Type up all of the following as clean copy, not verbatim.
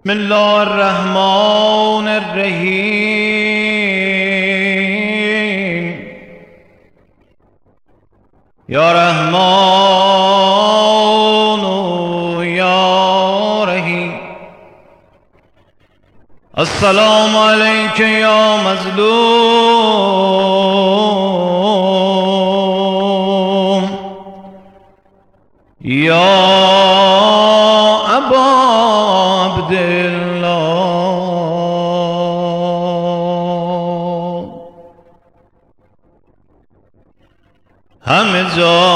بسم الله الرحمن الرحیم یا رحمان و یا رحیم. السلام علیک یا مظلوم یا ابا عبدالله. همه جا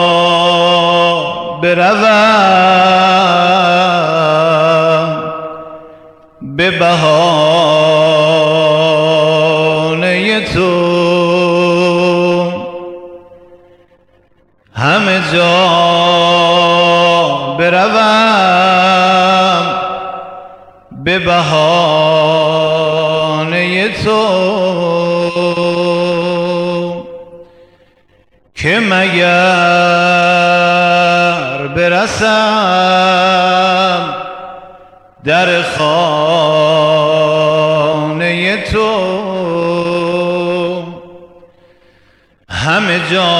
بروم به بهانه تو، همه جا بروم به بهانه تو، که مگر برسم در خانه تو، همه جا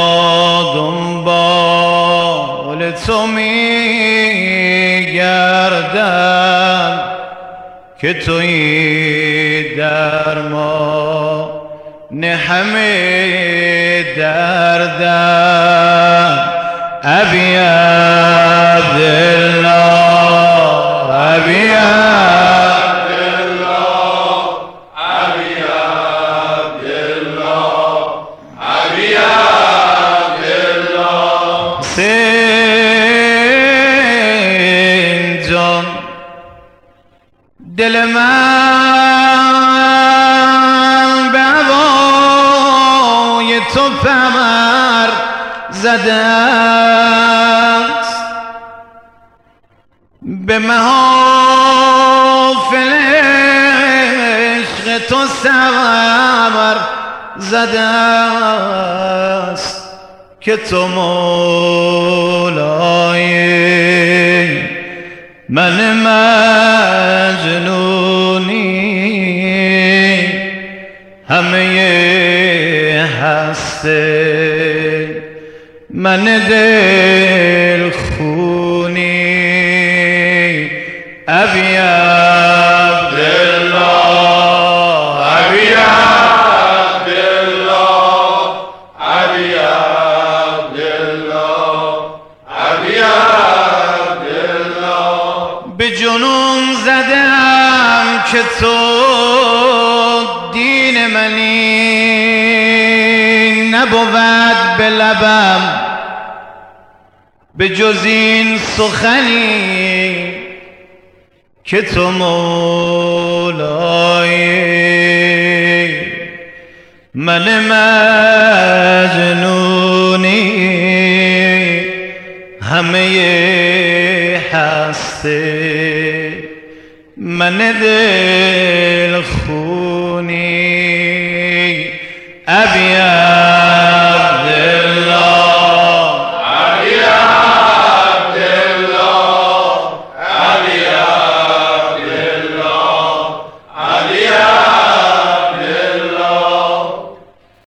دنبال تو میگردم که تویی درمان همه دردم. ابی عبدالله ابی عبدالله ابی عبدالله ابی عبدالله. حسین جان دل من به هوای تو پمر زده است، به محافل عشق تو سمر زده است، که تو مولای من مجنونی. همه هسته من دل خونی. ابی عبدالله ابی عبدالله ابی عبدالله ابی عبدالله. به جنون زدم که تو دین منی، نبود به لبم به جز این سخنی، که تو مولای من مجنونی. همه هسته من دل